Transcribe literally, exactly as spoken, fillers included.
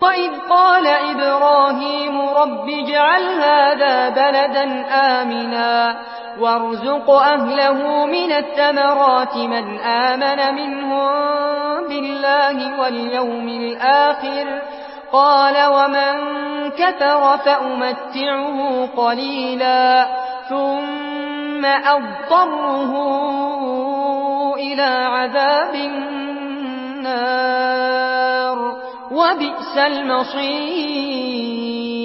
وإذ قال إبراهيم رب اجعل هذا بلدا آمنا وارزق أهله من الثمرات من آمن منهم بالله واليوم الآخر قال ومن كفر فأمتعه قليلا ثم أضطره إلى عذاب النار وبئس المصير.